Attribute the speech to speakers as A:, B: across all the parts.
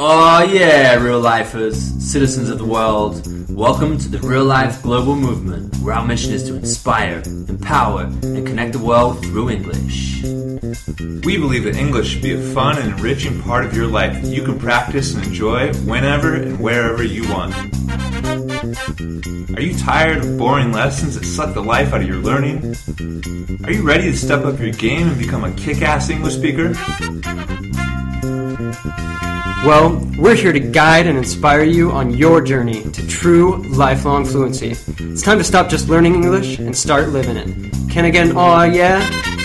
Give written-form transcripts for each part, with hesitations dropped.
A: Oh yeah, real lifers, citizens of the world, welcome to the Real Life Global Movement, where our mission is to inspire, empower, and connect the world through English.
B: We believe that English should be a fun and enriching part of your life that you can practice and enjoy whenever and wherever you want. Are you tired of boring lessons that suck the life out of your learning? Are you ready to step up your game and become a kick-ass English speaker?
C: Well, we're here to guide and inspire you on your journey to true lifelong fluency. It's time to stop just learning English and start living it. Can I get an aw yeah?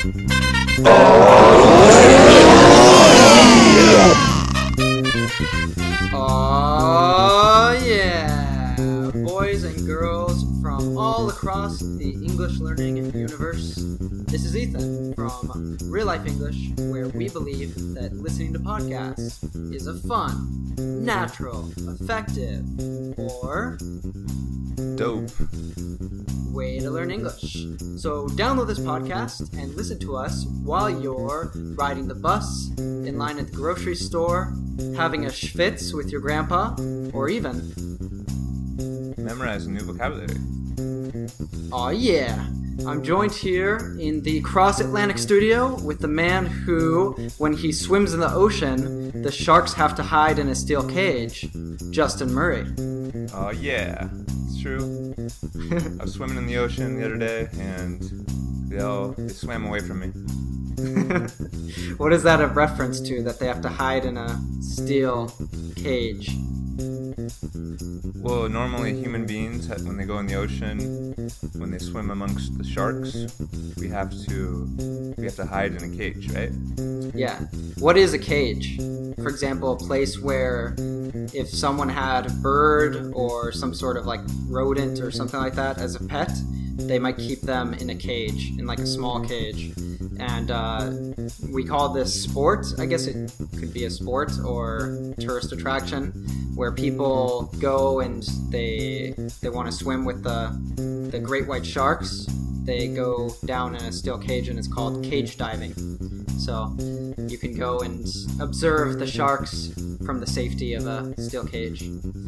D: Aw yeah! Boys and girls from all across the English learning universe. This is Ethan from Real Life English, where we believe that listening to podcasts is a fun, natural, effective, or
B: dope
D: way to learn English. So download this podcast and listen to us while you're riding the bus, in line at the grocery store, having a schwitz with your grandpa, or even
B: memorize a new vocabulary.
D: Aw yeah! I'm joined here in the cross-Atlantic studio with the man who, when he swims in the ocean, the sharks have to hide in a steel cage, Justin Murray.
B: Oh yeah, it's true. I was swimming in the ocean the other day and they swam away from me.
D: What is that a reference to, that they have to hide in a steel cage?
B: Well, normally human beings, when they go in the ocean, when they swim amongst the sharks, we have to hide in a cage, right?
D: Yeah. What is a cage? For example, a place where if someone had a bird or some sort of like rodent or something like that as a pet, they might keep them in a cage, in like a small cage. And we call this sport. I guess it could be a sport or tourist attraction where people go and they want to swim with the great white sharks. They go down in a steel cage and it's called cage diving. So you can go and observe the sharks from the safety of a steel cage.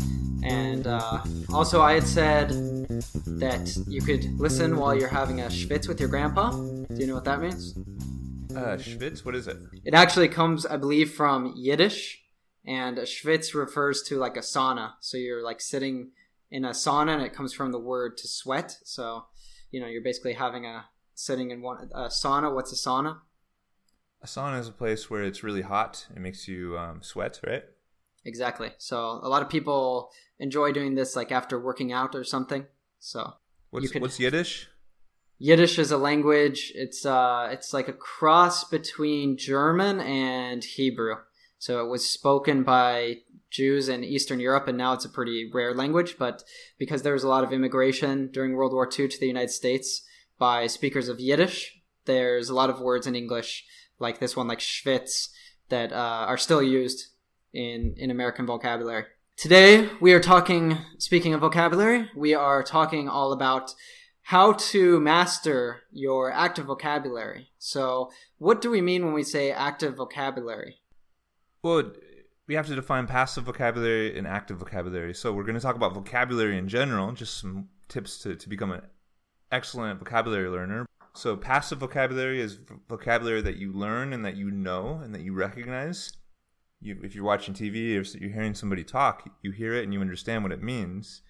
D: And also I had said that you could listen while you're having a schwitz with your grandpa. Do you know what that means?
B: Schwitz? What is it?
D: It actually comes, I believe, from Yiddish. And a schwitz refers to like a sauna. So you're like sitting in a sauna, and it comes from the word to sweat. So, you're basically sitting in a sauna. What's a sauna?
B: A sauna is a place where it's really hot. It makes you sweat, right?
D: Exactly. So a lot of people enjoy doing this like after working out or something. So
B: what's Yiddish?
D: Yiddish is a language. It's like a cross between German and Hebrew. So it was spoken by Jews in Eastern Europe, and now it's a pretty rare language. But because there was a lot of immigration during World War II to the United States by speakers of Yiddish, there's a lot of words in English, like this one, like schwitz, that are still used in American vocabulary. Today, we are speaking of vocabulary, we are talking all about how to master your active vocabulary. So what do we mean when we say active vocabulary?
B: Well, we have to define passive vocabulary and active vocabulary. So we're going to talk about vocabulary in general, just some tips to become an excellent vocabulary learner. So passive vocabulary is vocabulary that you learn and that you know and that you recognize. If you're watching TV or you're hearing somebody talk, you hear it and you understand what it means.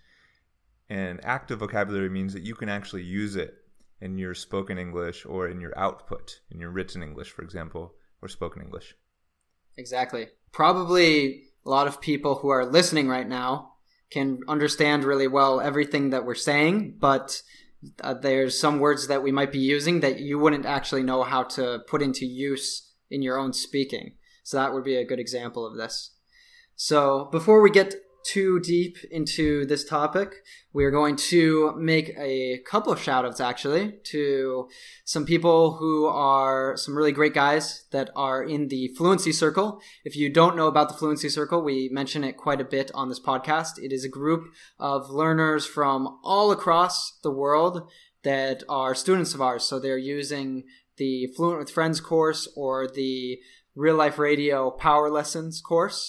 B: And active vocabulary means that you can actually use it in your spoken English or in your output, in your written English, for example, or spoken English.
D: Exactly. Probably a lot of people who are listening right now can understand really well everything that we're saying, but there's some words that we might be using that you wouldn't actually know how to put into use in your own speaking. So that would be a good example of this. So before we get too deep into this topic, we are going to make a couple of shout-outs actually to some people who are some really great guys that are in the Fluency Circle. If you don't know about the Fluency Circle, we mention it quite a bit on this podcast. It is a group of learners from all across the world that are students of ours. So they're using the Fluent with Friends course or the Real Life Radio Power Lessons course.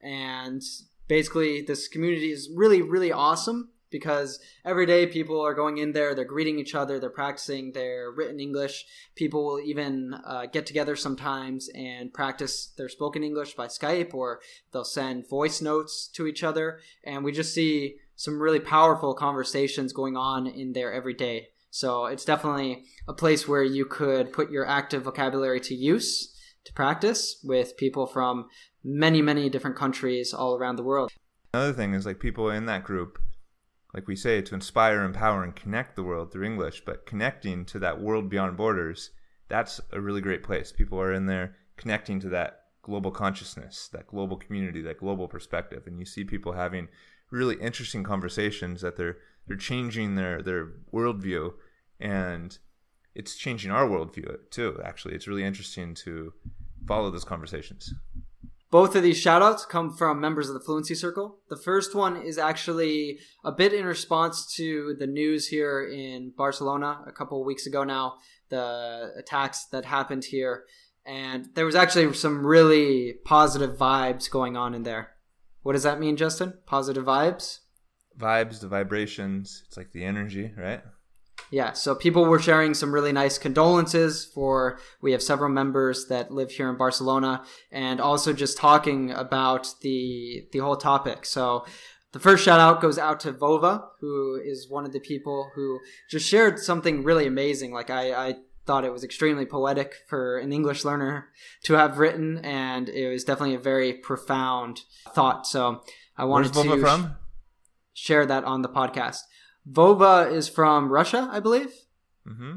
D: And basically, this community is really, really awesome because every day people are going in there, they're greeting each other, they're practicing their written English. People will even get together sometimes and practice their spoken English by Skype, or they'll send voice notes to each other. And we just see some really powerful conversations going on in there every day. So it's definitely a place where you could put your active vocabulary to use, to practice with people from many, many different countries all around the world.
B: Another thing is like people in that group, like we say, to inspire, empower, and connect the world through English, but connecting to that world beyond borders, that's a really great place. People are in there connecting to that global consciousness, that global community, that global perspective. And you see people having really interesting conversations that they're changing their worldview, and it's changing our worldview too, actually. It's really interesting to follow those conversations.
D: Both of these shout-outs come from members of the Fluency Circle. The first one is actually a bit in response to the news here in Barcelona a couple of weeks ago now, the attacks that happened here. And there was actually some really positive vibes going on in there. What does that mean, Justin? Positive vibes?
B: Vibes, the vibrations, it's like the energy, right?
D: Yeah, so people were sharing some really nice condolences for, we have several members that live here in Barcelona, and also just talking about the whole topic. So the first shout out goes out to Vova, who is one of the people who just shared something really amazing. Like I thought it was extremely poetic for an English learner to have written, and it was definitely a very profound thought. So I wanted
B: Where's Vova from?
D: Share that on the podcast. Vova is from Russia, I believe.
B: Mm-hmm.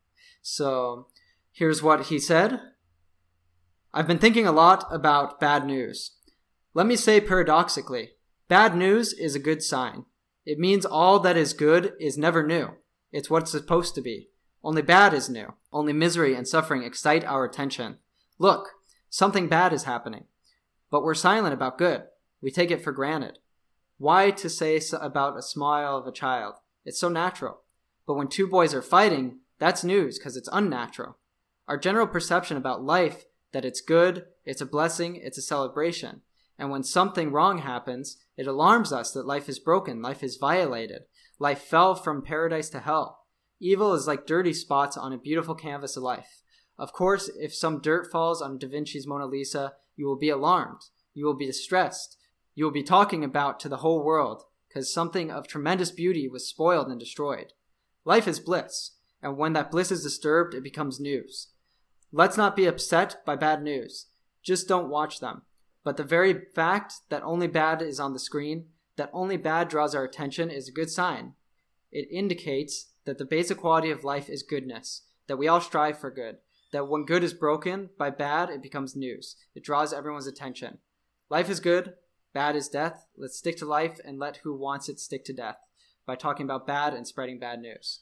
D: So here's what he said. I've been thinking a lot about bad news. Let me say paradoxically, bad news is a good sign. It means all that is good is never new. It's what's supposed to be. Only bad is new. Only misery and suffering excite our attention. Look, something bad is happening. But we're silent about good. We take it for granted. Why to say about a smile of a child? It's so natural. But when two boys are fighting, that's news because it's unnatural. Our general perception about life, that it's good, it's a blessing, it's a celebration. And when something wrong happens, it alarms us that life is broken, life is violated. Life fell from paradise to hell. Evil is like dirty spots on a beautiful canvas of life. Of course, if some dirt falls on Da Vinci's Mona Lisa, you will be alarmed. You will be distressed. You will be talking about to the whole world, because something of tremendous beauty was spoiled and destroyed. Life is bliss, and when that bliss is disturbed, it becomes news. Let's not be upset by bad news. Just don't watch them. But the very fact that only bad is on the screen, that only bad draws our attention, is a good sign. It indicates that the basic quality of life is goodness, that we all strive for good, that when good is broken by bad, it becomes news. It draws everyone's attention. Life is good. Bad is death. Let's stick to life and let who wants it stick to death by talking about bad and spreading bad news.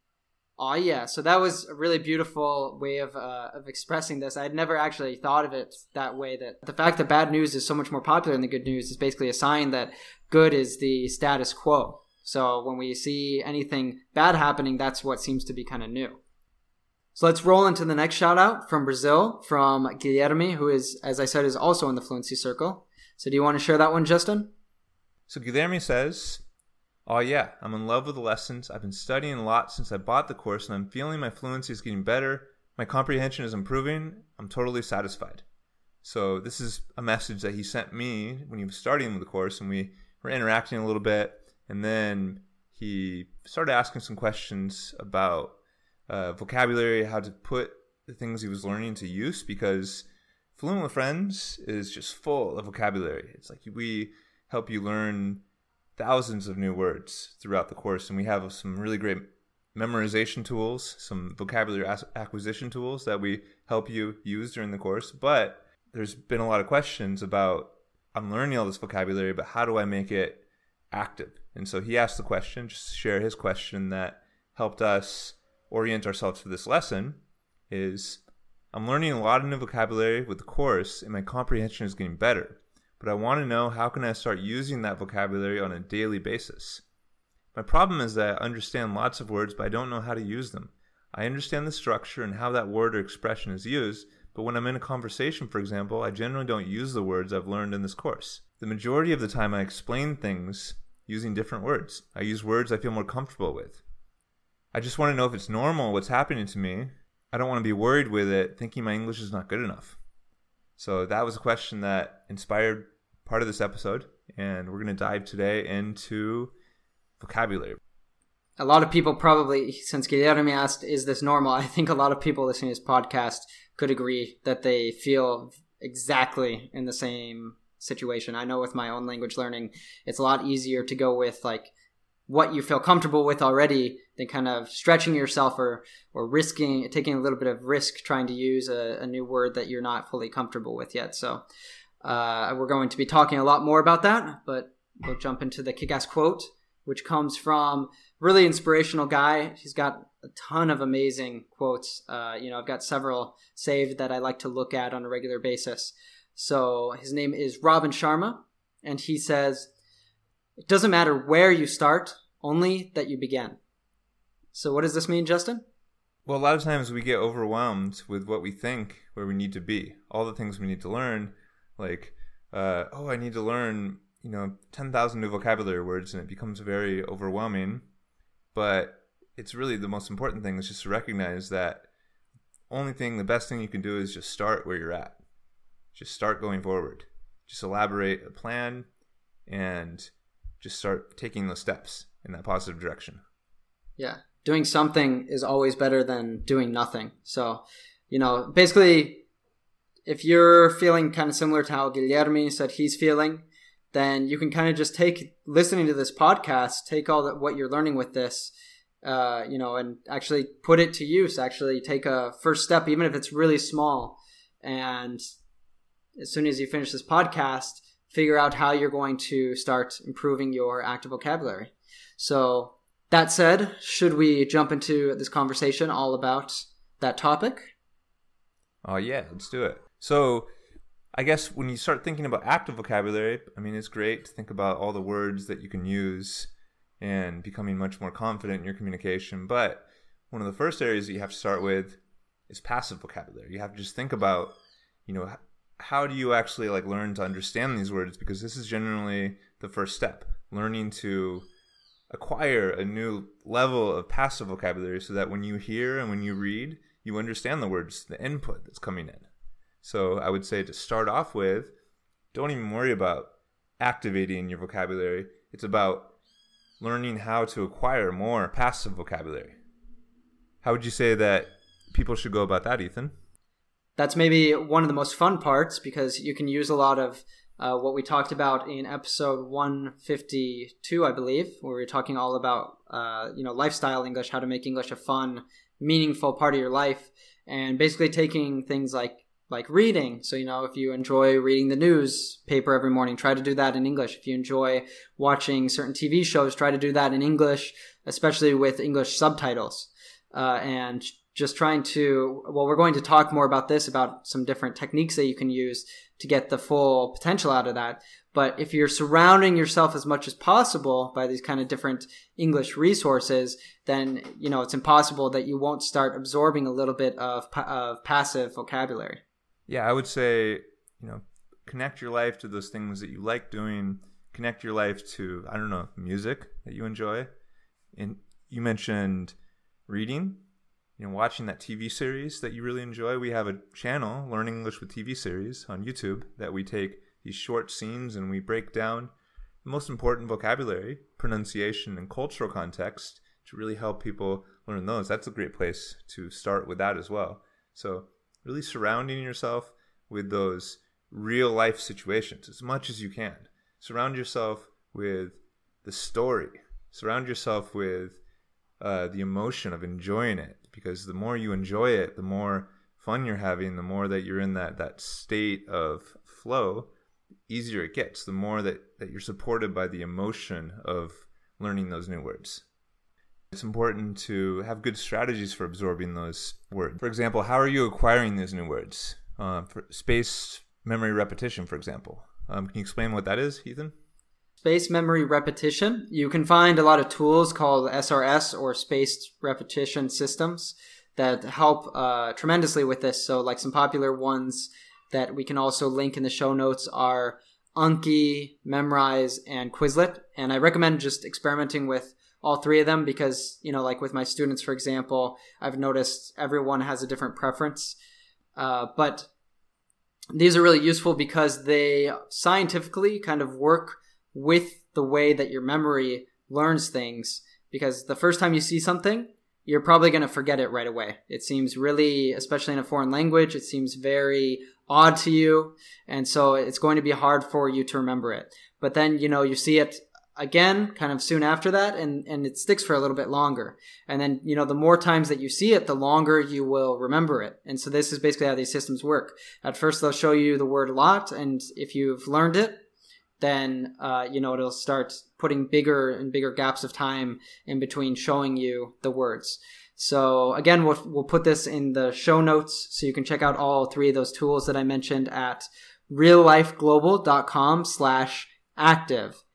D: Oh yeah, so that was a really beautiful way of expressing this. I had never actually thought of it that way, that the fact that bad news is so much more popular than the good news is basically a sign that good is the status quo. So when we see anything bad happening, that's what seems to be kind of new. So let's roll into the next shout out from Brazil, from Guilherme, who is, as I said, is also in the Fluency Circle. So do you want to share that one, Justin?
B: So Guilherme says, oh yeah, I'm in love with the lessons. I've been studying a lot since I bought the course, and I'm feeling my fluency is getting better. My comprehension is improving. I'm totally satisfied. So this is a message that he sent me when he was starting the course, and we were interacting a little bit. And then he started asking some questions about vocabulary, how to put the things he was learning to use, because Fluent with Friends is just full of vocabulary. It's like we help you learn thousands of new words throughout the course, and we have some really great memorization tools, some vocabulary acquisition tools that we help you use during the course. But there's been a lot of questions about, I'm learning all this vocabulary, but how do I make it active? And so he asked the question, just to share his question that helped us orient ourselves for this lesson, is I'm learning a lot of new vocabulary with the course, and my comprehension is getting better. But I want to know, how can I start using that vocabulary on a daily basis? My problem is that I understand lots of words, but I don't know how to use them. I understand the structure and how that word or expression is used, but when I'm in a conversation, for example, I generally don't use the words I've learned in this course. The majority of the time I explain things using different words. I use words I feel more comfortable with. I just want to know if it's normal what's happening to me. I don't want to be worried with it, thinking my English is not good enough. So that was a question that inspired part of this episode, and we're going to dive today into vocabulary.
D: A lot of people probably, since Guilherme asked, is this normal? I think a lot of people listening to this podcast could agree that they feel exactly in the same situation. I know with my own language learning, it's a lot easier to go with like what you feel comfortable with already than kind of stretching yourself or taking a little bit of risk trying to use a new word that you're not fully comfortable with yet. So we're going to be talking a lot more about that, but we'll jump into the kick-ass quote, which comes from a really inspirational guy. He's got a ton of amazing quotes. I've got several saved that I like to look at on a regular basis. So his name is Robin Sharma, and he says, "It doesn't matter where you start, only that you begin." So what does this mean, Justin?
B: Well, a lot of times we get overwhelmed with what we think where we need to be. All the things we need to learn, like, I need to learn 10,000 new vocabulary words, and it becomes very overwhelming. But it's really the most important thing is just to recognize that the best thing you can do is just start where you're at. Just start going forward. Just elaborate a plan and just start taking those steps in that positive direction.
D: Yeah. Doing something is always better than doing nothing. So, basically, if you're feeling kind of similar to how Guilherme said he's feeling, then you can kind of just listening to this podcast, take all that what you're learning with this, and actually put it to use. Actually take a first step, even if it's really small. And as soon as you finish this podcast, figure out how you're going to start improving your active vocabulary. So that said, should we jump into this conversation all about that topic?
B: Oh yeah, let's do it. So I guess when you start thinking about active vocabulary, it's great to think about all the words that you can use and becoming much more confident in your communication. But one of the first areas that you have to start with is passive vocabulary. You have to just think about, how do you actually learn to understand these words? Because this is generally the first step, learning to acquire a new level of passive vocabulary so that when you hear and when you read, you understand the words, the input that's coming in. So I would say to start off with, don't even worry about activating your vocabulary. It's about learning how to acquire more passive vocabulary. How would you say that people should go about that, Ethan?
D: That's maybe one of the most fun parts because you can use a lot of what we talked about in episode 152, I believe, where we were talking all about lifestyle English, how to make English a fun, meaningful part of your life, and basically taking things like reading. So, if you enjoy reading the newspaper every morning, try to do that in English. If you enjoy watching certain TV shows, try to do that in English, especially with English subtitles. And just trying to, we're going to talk more about this, about some different techniques that you can use to get the full potential out of that. But if you're surrounding yourself as much as possible by these kind of different English resources, then, it's impossible that you won't start absorbing a little bit of passive vocabulary.
B: Yeah, I would say, connect your life to those things that you like doing. Connect your life to, music that you enjoy. And you mentioned reading, watching that TV series that you really enjoy. We have a channel, Learning English with TV Series, on YouTube that we take these short scenes and we break down the most important vocabulary, pronunciation, and cultural context to really help people learn those. That's a great place to start with that as well. So really surrounding yourself with those real life situations as much as you can. Surround yourself with the story. Surround yourself with the emotion of enjoying it, because the more you enjoy it, the more fun you're having, the more that you're in that state of flow, easier it gets, the more that you're supported by the emotion of learning those new words. It's important to have good strategies for absorbing those words. For example, how are you acquiring these new words? For spaced memory repetition, for example. Can you explain what that is, Ethan?
D: Spaced memory repetition. You can find a lot of tools called SRS or spaced repetition systems that help tremendously with this. So like some popular ones that we can also link in the show notes are Anki, Memrise, and Quizlet. And I recommend just experimenting with all three of them because, like with my students, for example, I've noticed everyone has a different preference. But these are really useful because they scientifically kind of work with the way that your memory learns things. Because the first time you see something, you're probably going to forget it right away. It seems really, especially in a foreign language, it seems very odd to you. And so it's going to be hard for you to remember it. But then, you see it again kind of soon after that, and it sticks for a little bit longer. And then, the more times that you see it, the longer you will remember it. And so this is basically how these systems work. At first, they'll show you the word a lot. And if you've learned it, then, it'll start putting bigger and bigger gaps of time in between showing you the words. So again, we'll put this in the show notes so you can check out all three of those tools that I mentioned at reallifeglobal.com/active,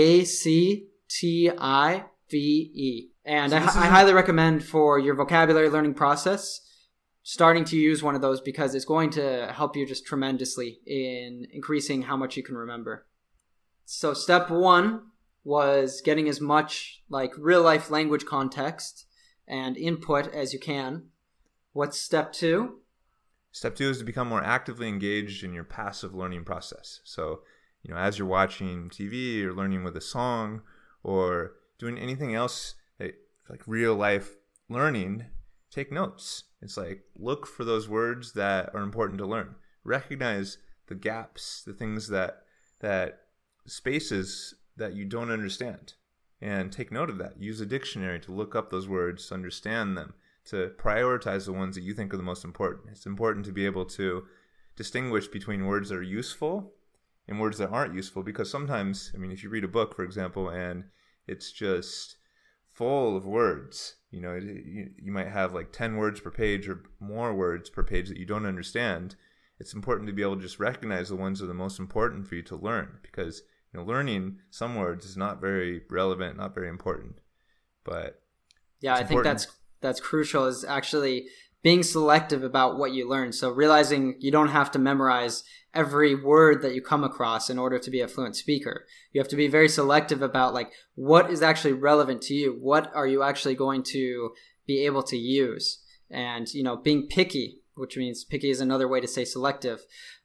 D: ACTIVE. And I highly recommend for your vocabulary learning process, starting to use one of those because it's going to help you just tremendously in increasing how much you can remember. So step 1 was getting as much like real life language context and input as you can. What's step 2?
B: Step 2 is to become more actively engaged in your passive learning process. So, as you're watching TV or learning with a song or doing anything else like real life learning, take notes. It's like, look for those words that are important to learn. Recognize the gaps, the things that spaces that you don't understand, and take note of that. Use a dictionary to look up those words, to understand them, to prioritize the ones that you think are the most important. It's important to be able to distinguish between words that are useful and words that aren't useful, because sometimes, if you read a book, for example, and it's just full of words, you might have like 10 words per page or more words per page that you don't understand. It's important to be able to just recognize the ones that are the most important for you to learn, because learning some words is not very relevant, not very important. But
D: yeah, I think that's crucial, is actually being selective about what you learn. So realizing you don't have to memorize every word that you come across in order to be a fluent speaker. You have to be very selective about like what is actually relevant to you. What are you actually going to be able to use? And, being picky, which means picky is another way to say selective.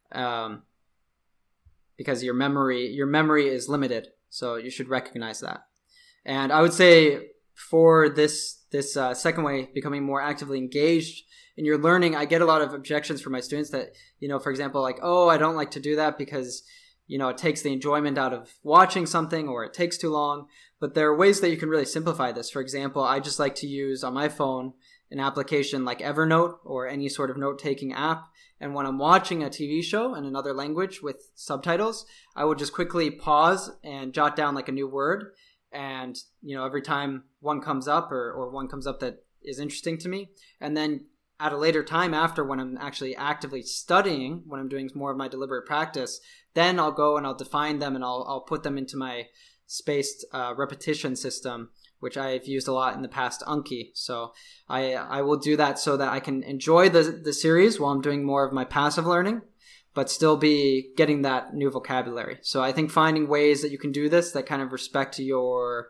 D: Because your memory is limited, so you should recognize that. And I would say for this second way, becoming more actively engaged in your learning, I get a lot of objections from my students that, for example, like, oh, I don't like to do that because, it takes the enjoyment out of watching something, or it takes too long. But there are ways that you can really simplify this. For example, I just like to use on my phone an application like Evernote or any sort of note-taking app. And when I'm watching a TV show in another language with subtitles, I would just quickly pause and jot down like a new word. And, every time one comes up or one comes up that is interesting to me. And then at a later time after, when I'm actually actively studying, when I'm doing more of my deliberate practice, then I'll go and I'll define them and I'll put them into my spaced repetition system, which I've used a lot in the past, Anki. So I will do that so that I can enjoy the series while I'm doing more of my passive learning, but still be getting that new vocabulary. So I think finding ways that you can do this that kind of respect your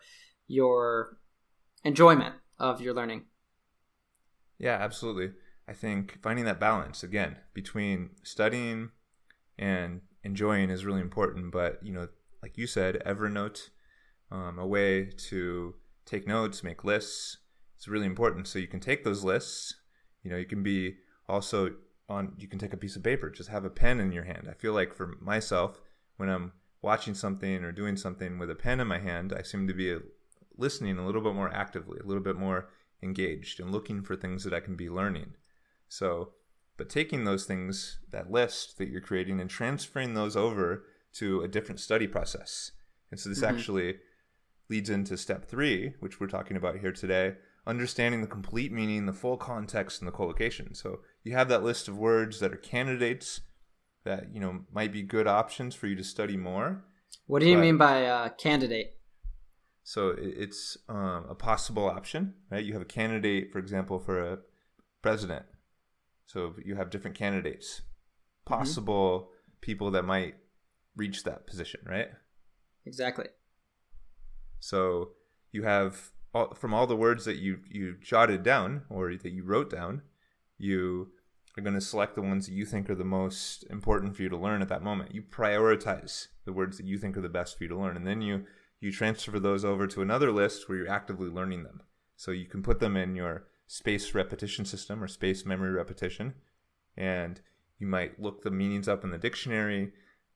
D: enjoyment of your learning.
B: Yeah, absolutely. I think finding that balance, again, between studying and enjoying is really important. But, like you said, Evernote, a way to take notes, make lists, it's really important. So you can take those lists, you can be also you can take a piece of paper, just have a pen in your hand. I feel like for myself, when I'm watching something or doing something with a pen in my hand, I seem to be listening a little bit more actively, a little bit more engaged and looking for things that I can be learning. So, but taking those things, that list that you're creating, and transferring those over to a different study process. And so this actually leads into step 3, which we're talking about here today, understanding the complete meaning, the full context, and the collocation. So you have that list of words that are candidates that, might be good options for you to study more.
D: What do you mean by candidate?
B: So it's a possible option, right? You have a candidate, for example, for president. So you have different candidates, possible people that might reach that position, right?
D: Exactly.
B: So you have, from all the words that you jotted down or that you wrote down, you are going to select the ones that you think are the most important for you to learn at that moment. You prioritize the words that you think are the best for you to learn, and then you transfer those over to another list where you're actively learning them. So you can put them in your space repetition system or space memory repetition, and you might look the meanings up in the dictionary.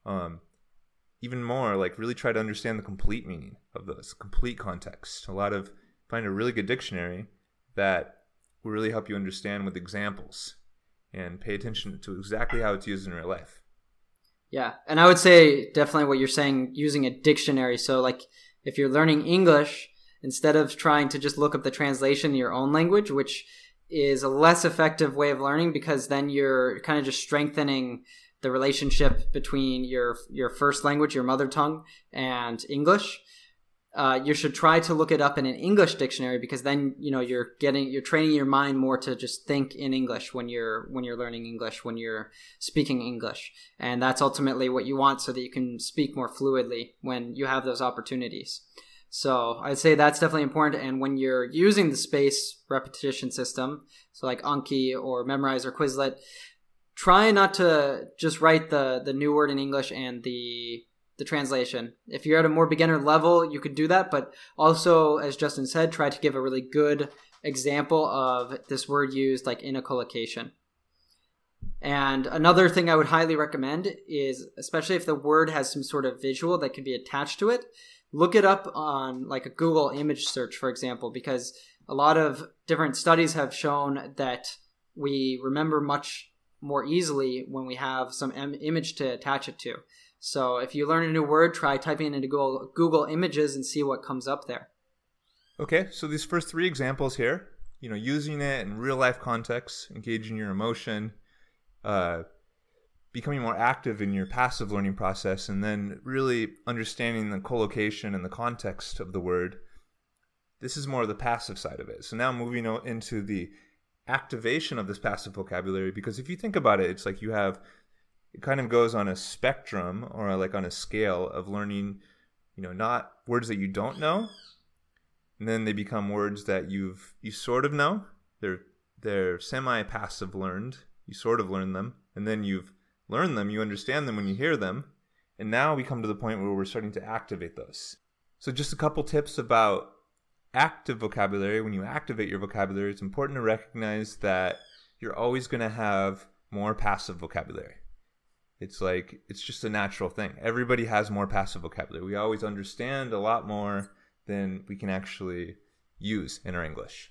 B: Even more, like really try to understand the complete meaning of those, complete context. Find a really good dictionary that will really help you understand with examples and pay attention to exactly how it's used in real life.
D: Yeah, and I would say definitely what you're saying, using a dictionary. So like if you're learning English, instead of trying to just look up the translation in your own language, which is a less effective way of learning because then you're kind of just strengthening the relationship between your first language, your mother tongue, and English. You should try to look it up in an English dictionary because then you're training your mind more to just think in English when you're learning English, when you're speaking English, and that's ultimately what you want so that you can speak more fluidly when you have those opportunities. So I'd say that's definitely important. And when you're using the space repetition system, so like Anki or Memrise or Quizlet, try not to just write the new word in English and the translation. If you're at a more beginner level, you could do that. But also, as Justin said, try to give a really good example of this word used like in a collocation. And another thing I would highly recommend is, especially if the word has some sort of visual that could be attached to it, look it up on like a Google image search, for example, because a lot of different studies have shown that we remember much more easily when we have some image to attach it to. So if you learn a new word, try typing it into Google Images and see what comes up there.
B: Okay, so these first three examples here, using it in real life context, engaging your emotion, becoming more active in your passive learning process, and then really understanding the collocation and the context of the word. This is more of the passive side of it. So now moving into the activation of this passive vocabulary, because if you think about it, it's like it kind of goes on a spectrum or like on a scale of learning, not words that you don't know, and then they become words that you sort of know. They're semi-passive learned. You sort of learn them, and then you've learned them, you understand them when you hear them, and now we come to the point where we're starting to activate those. So just a couple tips about active vocabulary. When you activate your vocabulary, it's important to recognize that you're always going to have more passive vocabulary. It's just a natural thing. Everybody has more passive vocabulary. We always understand a lot more than we can actually use in our English.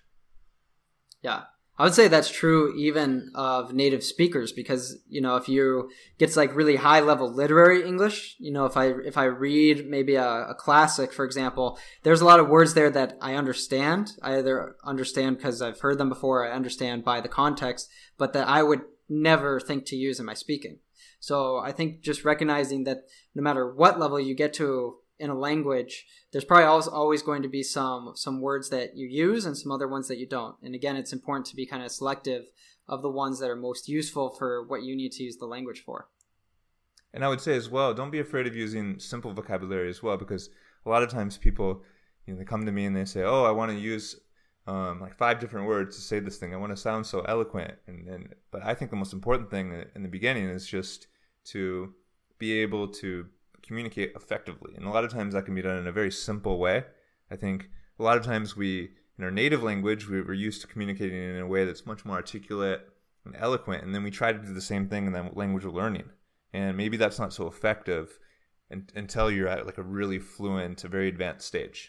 D: Yeah. I would say that's true even of native speakers because, if you get to like really high level literary English, if I read maybe a classic, for example, there's a lot of words there that I understand. I either understand because I've heard them before, I understand by the context, but that I would never think to use in my speaking. So I think just recognizing that no matter what level you get to in a language, there's probably always going to be some words that you use and some other ones that you don't. And again, it's important to be kind of selective of the ones that are most useful for what you need to use the language for.
B: And I would say as well, don't be afraid of using simple vocabulary as well, because a lot of times people, they come to me and they say, oh, I want to use like 5 different words to say this thing. I want to sound so eloquent. But I think the most important thing in the beginning is just to be able to communicate effectively. And a lot of times that can be done in a very simple way. I think a lot of times in our native language, we're used to communicating in a way that's much more articulate and eloquent. And then we try to do the same thing in the language we're learning. And maybe that's not so effective until you're at like a really fluent, a very advanced stage.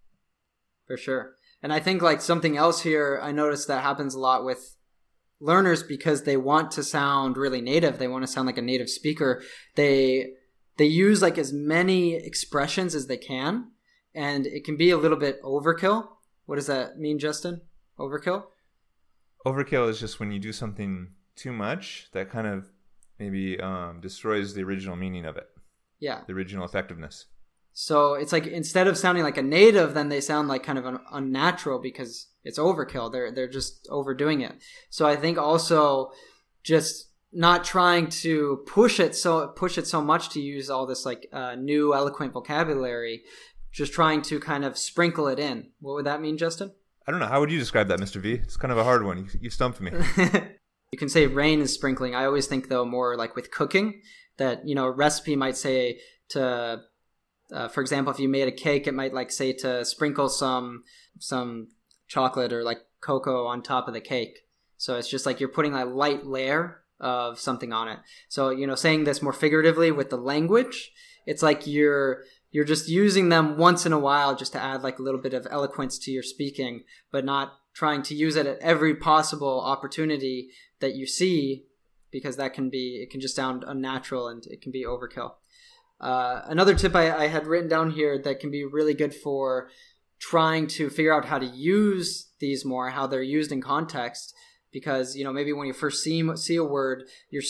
D: For sure. And I think like something else here, I noticed that happens a lot with learners because they want to sound really native. They want to sound like a native speaker. They use like as many expressions as they can, and it can be a little bit overkill. What does that mean, Justin? Overkill?
B: Overkill is just when you do something too much that kind of maybe destroys the original meaning of it.
D: Yeah.
B: The original effectiveness.
D: So it's like instead of sounding like a native, then they sound like kind of unnatural because it's overkill. They're just overdoing it. So I think also just not trying to push it so much to use all this like new eloquent vocabulary, just trying to kind of sprinkle it in. What would that mean, Justin?
B: I don't know. How would you describe that, Mr. V? It's kind of a hard one. You stumped me.
D: You can say rain is sprinkling. I always think though more like with cooking that, you know, a recipe might say to, for example, if you made a cake, it might like say to sprinkle some chocolate or like cocoa on top of the cake. So it's just like you're putting a light layer of something on it. So, you know, saying this more figuratively with the language, it's like you're just using them once in a while just to add like a little bit of eloquence to your speaking, but not trying to use it at every possible opportunity that you see, because it can just sound unnatural and it can be overkill. Another tip I had written down here that can be really good for trying to figure out how to use these more, how they're used in context, because, you know, maybe when you first see a word,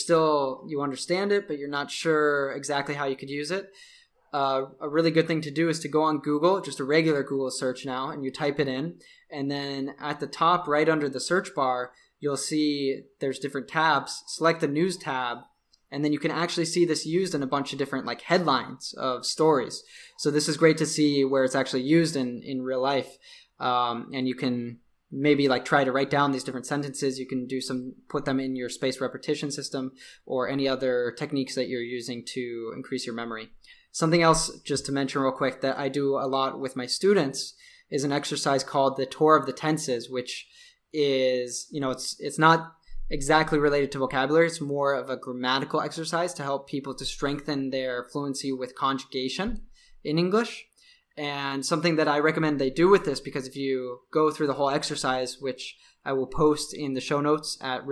D: you understand it, but you're not sure exactly how you could use it. A really good thing to do is to go on Google, just a regular Google search now, and you type it in, and then at the top right under the search bar, you'll see there's different tabs. Select the news tab, and then you can actually see this used in a bunch of different like headlines of stories. So this is great to see where it's actually used in real life. And you can maybe like try to write down these different sentences. You can put them in your spaced repetition system or any other techniques that you're using to increase your memory. Something else just to mention real quick that I do a lot with my students is an exercise called the Tour of the Tenses, which is, you know, it's not exactly related to vocabulary. It's more of a grammatical exercise to help people to strengthen their fluency with conjugation in English. And something that I recommend they do with this, because if you go through the whole exercise, which I will post in the show notes at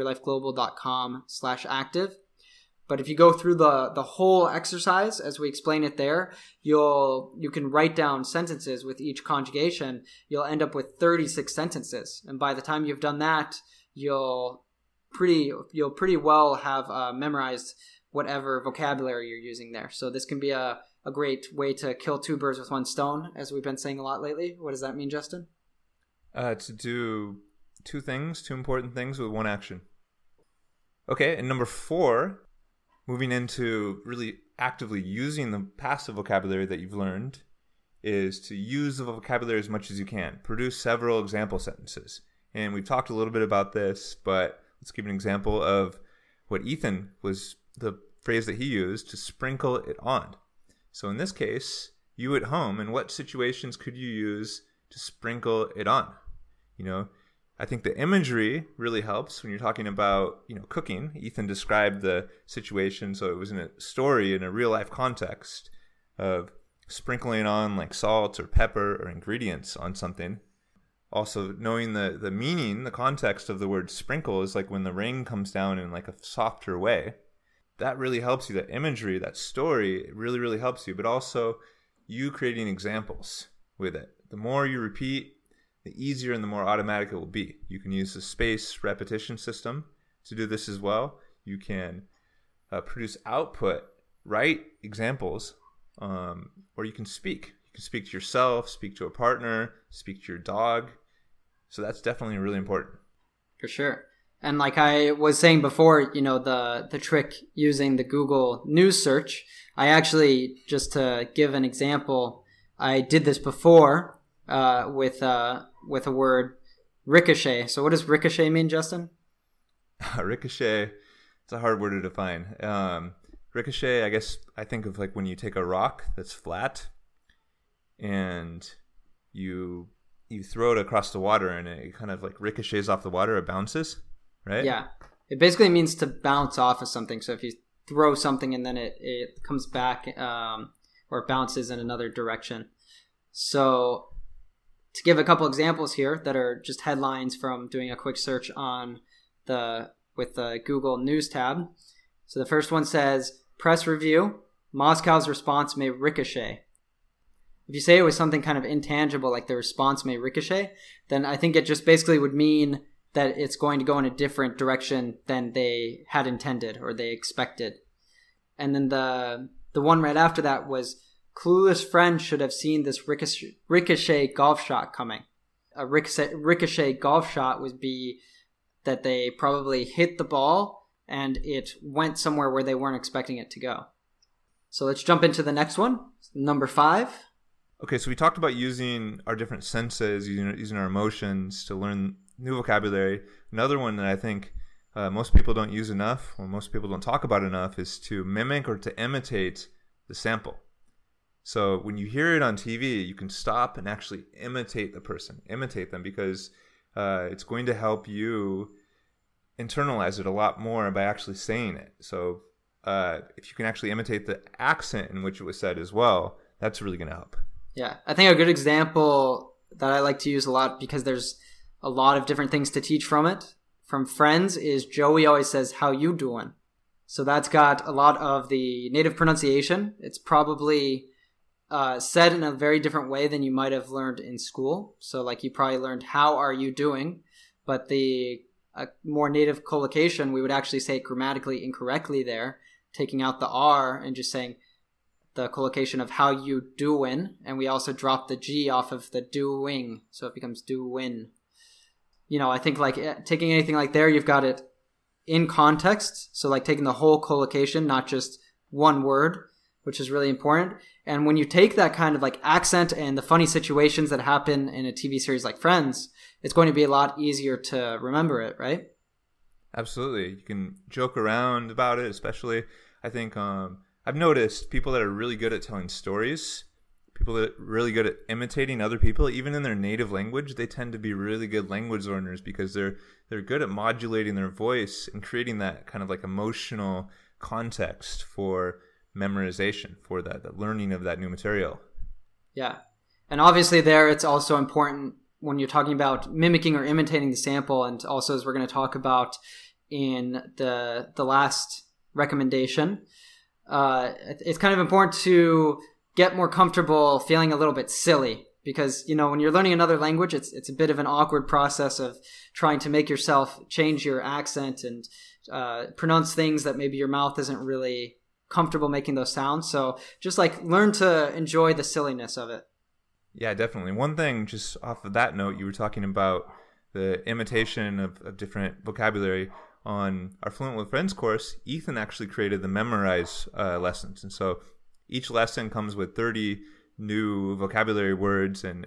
D: reallifeglobal.com/active, but if you go through the whole exercise as we explain it there, you can write down sentences with each conjugation. You'll end up with 36 sentences, and by the time you've done that, you'll pretty well have memorized whatever vocabulary you're using there. So this can be a great way to kill two birds with one stone, as we've been saying a lot lately. What does that mean, Justin?
B: To do two important things with one action. Okay, and number 4, moving into really actively using the passive vocabulary that you've learned, is to use the vocabulary as much as you can. Produce several example sentences. And we've talked a little bit about this, but let's give an example of what Ethan was, the phrase that he used, to sprinkle it on. So in this case, you at home, in what situations could you use to sprinkle it on? You know, I think the imagery really helps when you're talking about, you know, cooking. Ethan described the situation, so it was in a story in a real life context of sprinkling on like salt or pepper or ingredients on something. Also, knowing the meaning, the context of the word sprinkle is like when the rain comes down in like a softer way. That really helps you. That imagery, that story, it really, really helps you. But also, you creating examples with it. The more you repeat, the easier and the more automatic it will be. You can use the spaced repetition system to do this as well. You can produce output, write examples, or you can speak. You can speak to yourself, speak to a partner, speak to your dog. So that's definitely really important.
D: For sure. And like I was saying before, you know, the trick using the Google News search, I actually, just to give an example, I did this before with a word, ricochet. So what does ricochet mean, Justin?
B: Ricochet, it's a hard word to define. Ricochet, I guess I think of like when you take a rock that's flat and you throw it across the water and it kind of like ricochets off the water, it bounces. Right?
D: Yeah. It basically means to bounce off of something. So if you throw something and then it comes back or it bounces in another direction. So to give a couple examples here that are just headlines from doing a quick search with the Google News tab. So the first one says, press review, Moscow's response may ricochet. If you say it was something kind of intangible, like the response may ricochet, then I think it just basically would mean that it's going to go in a different direction than they had intended or they expected. And then the one right after that was clueless friend should have seen this ricochet golf shot coming. A ricochet golf shot would be that they probably hit the ball and it went somewhere where they weren't expecting it to go. So let's jump into the next one. Number 5.
B: Okay, so we talked about using our different senses, using our emotions to learn new vocabulary. Another one that I think most people don't use enough, or most people don't talk about enough, is to mimic or to imitate the sample. So when you hear it on TV, you can stop and actually imitate the person, imitate them, because it's going to help you internalize it a lot more by actually saying it. So if you can actually imitate the accent in which it was said as well, that's really going to help.
D: Yeah, I think a good example that I like to use a lot, because there's a lot of different things to teach from it, from Friends, is Joey always says, "How you doing?" So that's got a lot of the native pronunciation. It's probably said in a very different way than you might have learned in school. So like you probably learned, "How are you doing?" But the more native collocation, we would actually say it grammatically incorrectly there, taking out the R and just saying the collocation of "how you doing," and we also drop the G off of the doing, so it becomes doin. I think like taking anything like there, you've got it in context, so like taking the whole collocation, not just one word, which is really important. And when you take that kind of like accent and the funny situations that happen in a TV series like Friends, it's going to be a lot easier to remember it, right?
B: Absolutely. You can joke around about it, especially, I think, I've noticed people that are really good at telling stories, people that are really good at imitating other people, even in their native language, they tend to be really good language learners because they're good at modulating their voice and creating that kind of like emotional context for memorization, for that learning of that new material. Yeah.
D: And obviously there it's also important when you're talking about mimicking or imitating the sample, and also as we're going to talk about in the last recommendation, it's kind of important to get more comfortable feeling a little bit silly, because when you're learning another language, it's a bit of an awkward process of trying to make yourself change your accent and pronounce things that maybe your mouth isn't really comfortable making those sounds. So just like learn to enjoy the silliness of it.
B: Yeah, definitely. One thing, just off of that note, you were talking about the imitation of different vocabulary. On our Fluent with Friends course, Ethan actually created the Memorize lessons. And so each lesson comes with 30 new vocabulary words and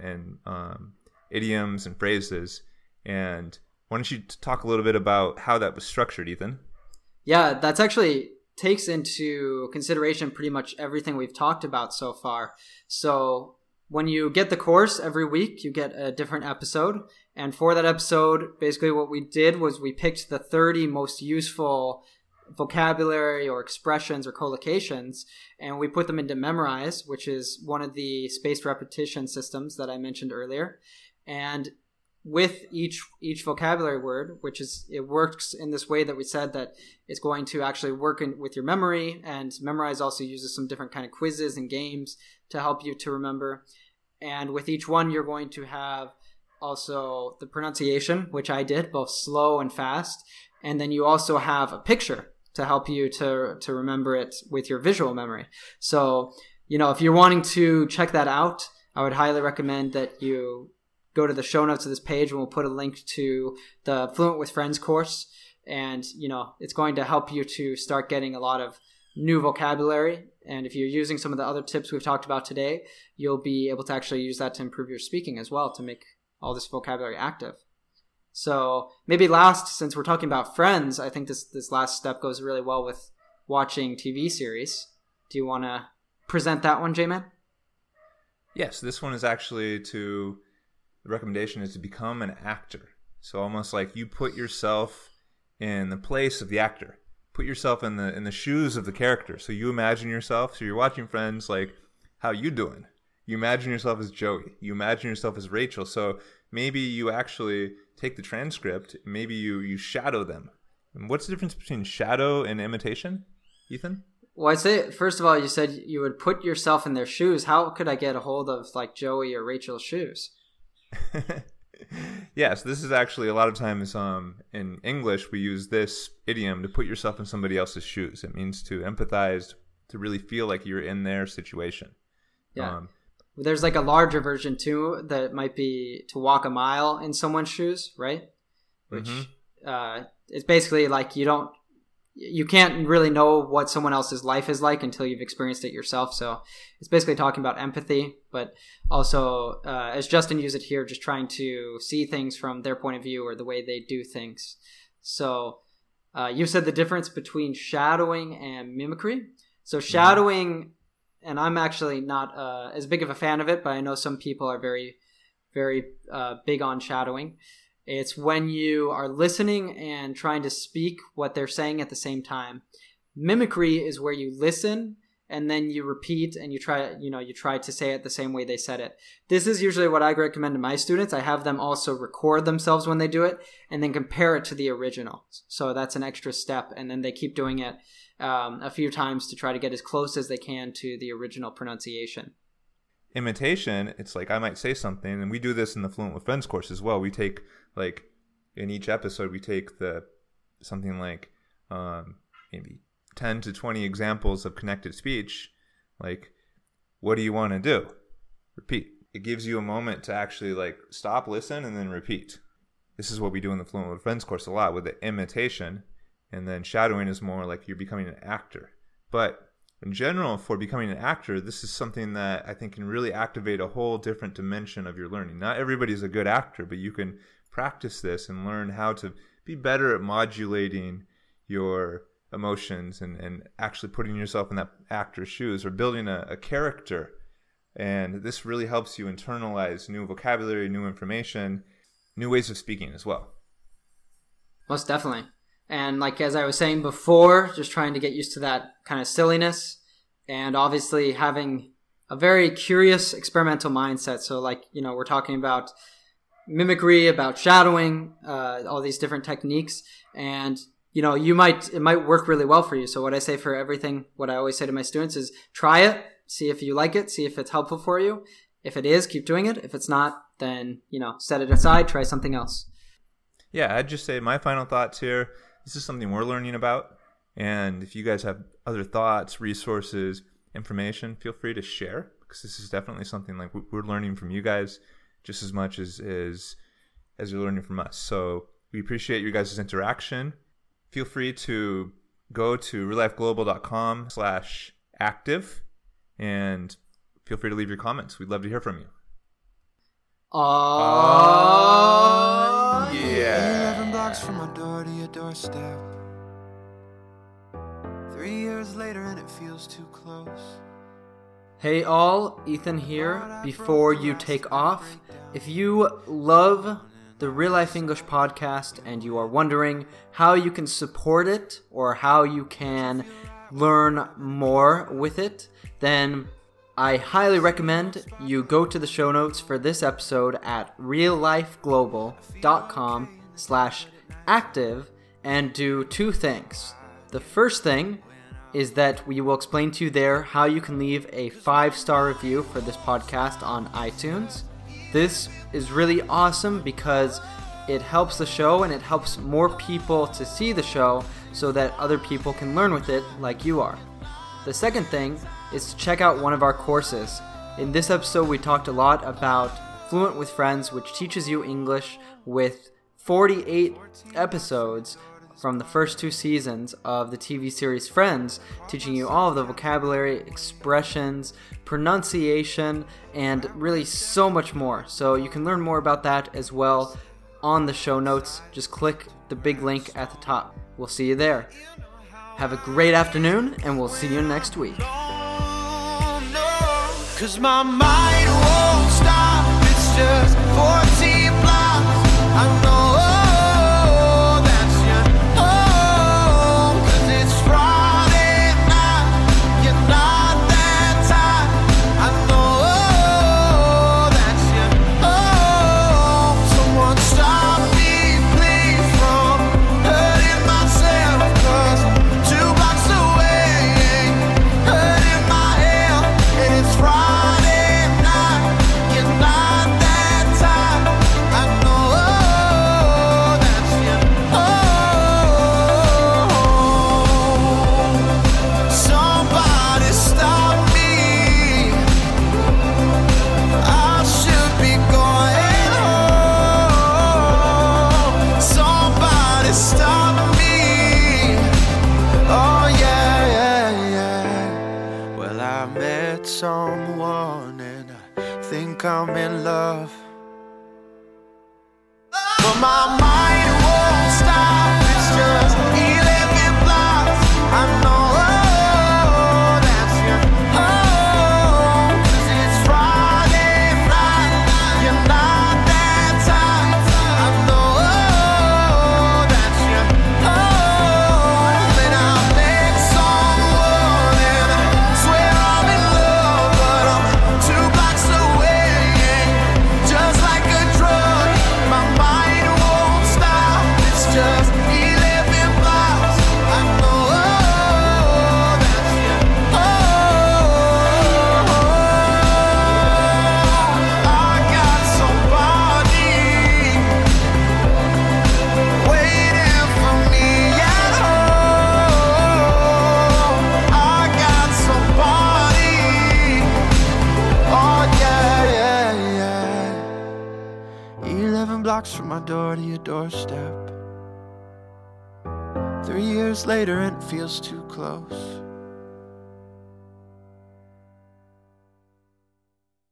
B: idioms and phrases. And why don't you talk a little bit about how that was structured, Ethan?
D: Yeah, that's actually takes into consideration pretty much everything we've talked about so far. So when you get the course every week, you get a different episode. And for that episode, basically what we did was we picked the 30 most useful vocabulary or expressions or collocations, and we put them into Memorize, which is one of the spaced repetition systems that I mentioned earlier. And with each vocabulary word, it works in this way that we said that it's going to actually work with your memory, and Memorize also uses some different kind of quizzes and games to help you to remember. And with each one, you're going to have also the pronunciation, which I did, both slow and fast. And then you also have a picture to help you to remember it with your visual memory. So, if you're wanting to check that out, I would highly recommend that you go to the show notes of this page, and we'll put a link to the Fluent with Friends course. And, it's going to help you to start getting a lot of new vocabulary. And if you're using some of the other tips we've talked about today, you'll be able to actually use that to improve your speaking as well, to make all this vocabulary active. So maybe last, since we're talking about Friends, I think this last step goes really well with watching TV series. Do you want to present that one, J-Man?
B: Yes, this one is actually the recommendation is to become an actor. So almost like you put yourself in the place of the actor. Put yourself in the shoes of the character. So you imagine yourself, so you're watching Friends, like, how you doing? You imagine yourself as Joey. You imagine yourself as Rachel. So maybe you actually take the transcript, maybe you shadow them. And what's the difference between shadow and imitation, Ethan?
D: Well, I'd say, first of all, you said you would put yourself in their shoes. How could I get a hold of like Joey or Rachel's shoes?
B: Yes, this is actually a lot of times in English, we use this idiom to put yourself in somebody else's shoes. It means to empathize, to really feel like you're in their situation.
D: Yeah. There's like a larger version too that might be to walk a mile in someone's shoes, right? Which it's basically like you can't really know what someone else's life is like until you've experienced it yourself. So it's basically talking about empathy, but also, as Justin used it here, just trying to see things from their point of view or the way they do things. So you said the difference between shadowing and mimicry. So shadowing, and I'm actually not as big of a fan of it, but I know some people are very, very big on shadowing. It's when you are listening and trying to speak what they're saying at the same time. Mimicry is where you listen and then you repeat and you try to say it the same way they said it. This is usually what I recommend to my students. I have them also record themselves when they do it and then compare it to the original. So that's an extra step, and then they keep doing it a few times to try to get as close as they can to the original pronunciation.
B: Imitation, it's like I might say something, and we do this in the Fluent with Friends course as well. We take, like, in each episode, we take something like maybe 10 to 20 examples of connected speech. Like, what do you want to do? Repeat. It gives you a moment to actually, like, stop, listen, and then repeat. This is what we do in the Fluent with Friends course a lot with the imitation, and then shadowing is more like you're becoming an actor. But in general, for becoming an actor, this is something that I think can really activate a whole different dimension of your learning. Not everybody's a good actor, but you can practice this and learn how to be better at modulating your emotions and actually putting yourself in that actor's shoes or building a character. And this really helps you internalize new vocabulary, new information, new ways of speaking as well.
D: Most definitely. And like as I was saying before, just trying to get used to that kind of silliness and obviously having a very curious experimental mindset. So like, we're talking about mimicry, about shadowing, all these different techniques. And, it might work really well for you. So what I say for everything, what I always say to my students is try it, see if you like it, see if it's helpful for you. If it is, keep doing it. If it's not, then, set it aside, try something else.
B: Yeah, I'd just say my final thoughts here. This is something we're learning about, and if you guys have other thoughts, resources, information, feel free to share, because this is definitely something like we're learning from you guys just as much as you're learning from us. So we appreciate you guys' interaction. Feel free to go to reallifeglobal.com/active, and feel free to leave your comments. We'd love to hear from you.
E: Yeah. 11 blocks from my door to your doorstep. 3 years later and it feels too close.
D: Hey all, Ethan here. Before you take off, if you love the Real Life English podcast and you are wondering how you can support it or how you can learn more with it, then I highly recommend you go to the show notes for this episode at reallifeglobal.com/active and do two things. The first thing is that we will explain to you there how you can leave a 5-star review for this podcast on iTunes. This is really awesome because it helps the show and it helps more people to see the show so that other people can learn with it like you are. The second thing is to check out one of our courses. In this episode, we talked a lot about Fluent with Friends, which teaches you English with 48 episodes from the first 2 seasons of the TV series Friends, teaching you all of the vocabulary, expressions, pronunciation, and really so much more. So you can learn more about that as well on the show notes. Just click the big link at the top. We'll see you there. Have a great afternoon, and we'll see you next week.
E: Cause my mind won't stop. It's just 14 blocks. I know that's your home. Cause it's Friday night. You're not that tired. I know that's your home. Someone stop me, please, from hurting myself. Cause 2 blocks away ain't hurting my head. And it's Friday night. You're not that tired. I know think I'm in love. But my mind won't stop, it's just 11 blocks. I know that's your home, 'cause it's Friday night, you're not that tight. I know that's your home, and I met someone and I swear I'm in love, but I'm 2 blocks away, just like a drug. My mind won't stop, it's just 11 blocks. I know that's your home. I got somebody waiting for me at home. I got somebody, oh yeah, yeah, yeah. 11 blocks from my door to your doorstep. 3 years later and it feels too close.